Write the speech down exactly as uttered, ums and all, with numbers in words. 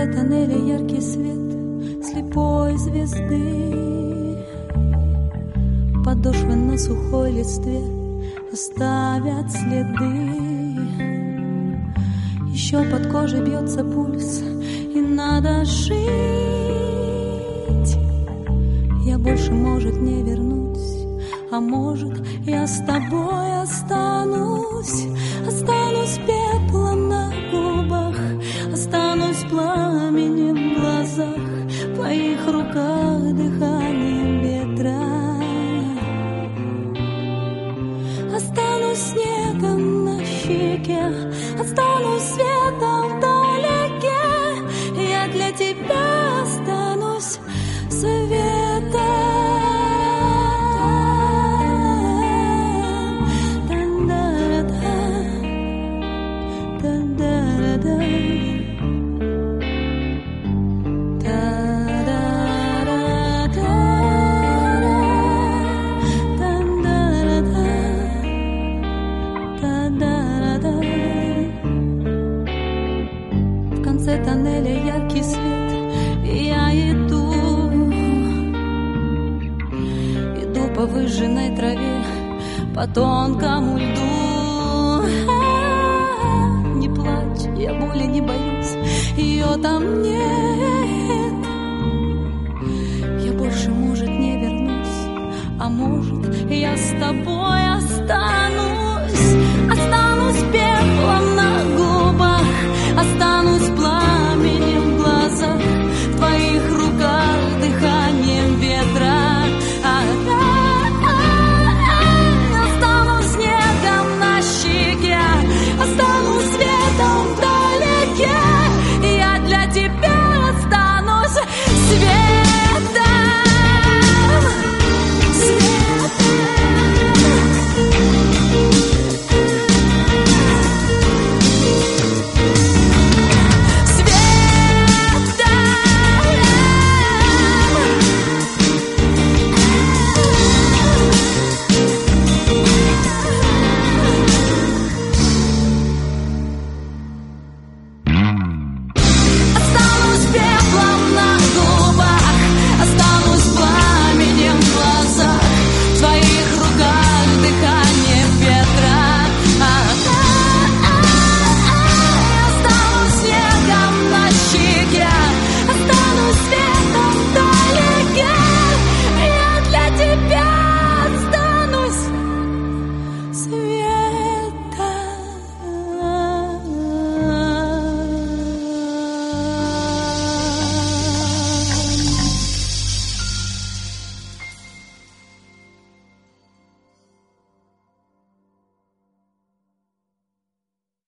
тоннеля яркий свет слепой звезды. Подошвы на сухой листве оставят следы. Еще под кожей бьется пульс, и надо жить. Я больше, может, не вернусь, а может, я с тобой останусь. Останусь пеплом на губах, останусь пламенем в глазах, в твоих руках дыханием ветра. Останусь снегом на щеке, останусь светом вдалеке. Я для тебя останусь светом. В конце тоннеля яркий свет, и я иду, иду по выжженной траве, по тонкому льду. Не плачь, я боли не боюсь, ее там нет. Я больше, может, не вернусь, а может, я с тобой